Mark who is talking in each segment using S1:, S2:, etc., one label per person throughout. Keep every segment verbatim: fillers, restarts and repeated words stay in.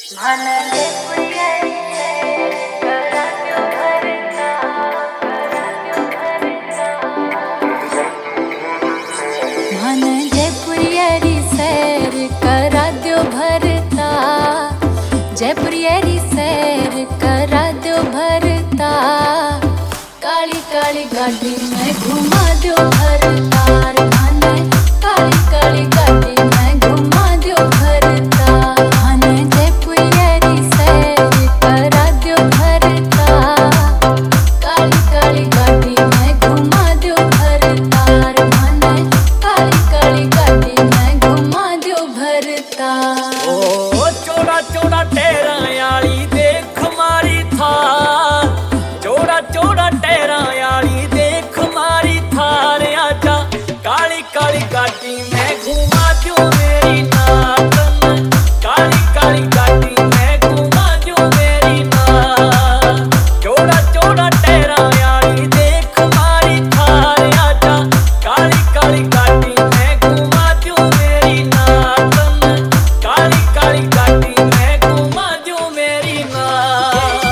S1: जयपुरियरी सैर करा दो भरता, काली काली गाड़ी में घुमा दो भरतार, माने काली काली गाड़ी में घुमा दो भरता, माने जयपुरियरी सैर करा दो भरता, काली काली गाड़ी में घुमा दो भरतार, माने काली काली गाड़ी में घुमा दो भरता।
S2: ओ चौड़ा चौड़ा टेरा याली देख मारी थार, चौड़ा चौड़ा टेरा याली देख मारी थार, आजा काली काली गाड़ी में घुमा दो मेरी नातन, काली काली गाड़ी में घुमा दो मेरी नात, चौड़ा चौड़ा टेरा याली देख मारी थार, आजा काली काली गाड़ी में घुमा दो मेरी नातन, काली काली गाड़ी में घुमा दो मेरी नात।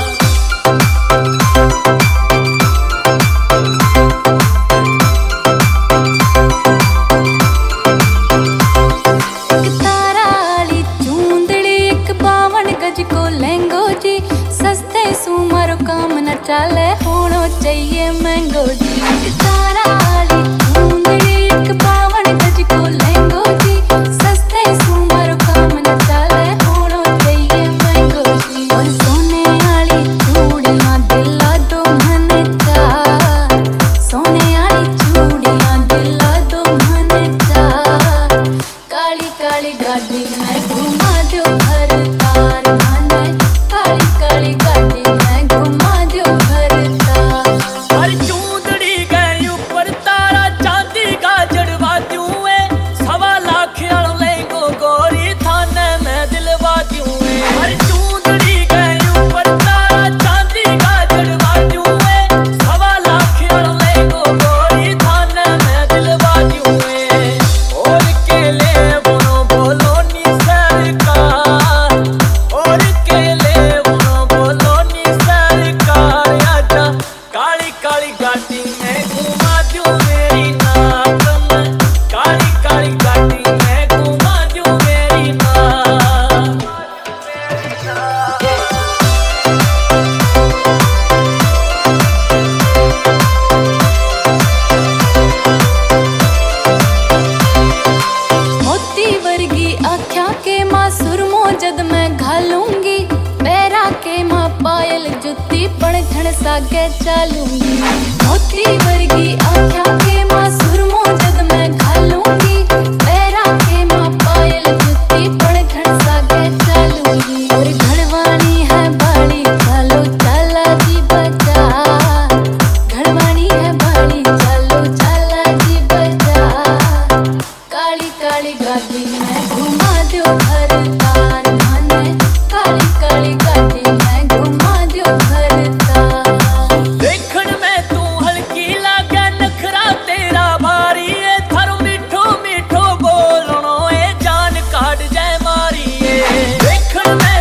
S1: ताराली चूंदड़ी एक बावन गज को लहंगो जी, सस्ते सुमर काम न चाले होनो चाहिए महंगो जी। ताराली चूंदड़ी एक बावन गज को लहंगो जी, सस्ते सुमर काम न चाले होनो चाहिए महंगो जी। और सोने वाली चूड़ियां दिला दो मन चार, सोने वाली चूड़ियां दिला दो मन चार, काली काली गाड़ी में घुमा दो भरतार, माने काली काली गाड़ी में घुमा दो भरतार।
S2: हर चूंदड़ी गए ऊपर तारा चांदी का जड़वा दूं, सवा लाख आलो लेंगो गोरी थाने में दिलवा दूं। हर चूंदड़ी गए ऊपर तारा चांदी का जड़वा दूं, सवा लाख आलो लेंगो गोरी थाने में दिलवा दूं। और के ले बोलो बोलो नी सरकार, और के ले बोलो बोलो नी सरकार, आजा काली काली गाड़ी में घुमा दो मेरी नातन, काली काली गाड़ी में घुमा दो मेरी नात।
S1: मोती वर्गी आख्या के माँ सुरमो जद मैं घालूंगी, पैरा के माँ पायल जुत्ती पण ठण सागे चालूंगी। मोती वर्गी आख्या के माँ सुरमो जद मैं घालूंगी, पैरा के माँ पायल जुत्ती पण ठण सागे चालूंगी। और घड़वानी है बाड़ी चालो चाला जी बाजार, घड़वानी है बाड़ी चालो चाला जी बाजार, काली काली गाड़ी में घुमा दो भरतार, माने काली काली गाड़ी में घुमा दो भरतार।
S2: देखण में तू हल्की लागे नखरा तेरा भारी, ए थारो मीठो मीठो बोलणो ए जान काट जाए मारी। देखण में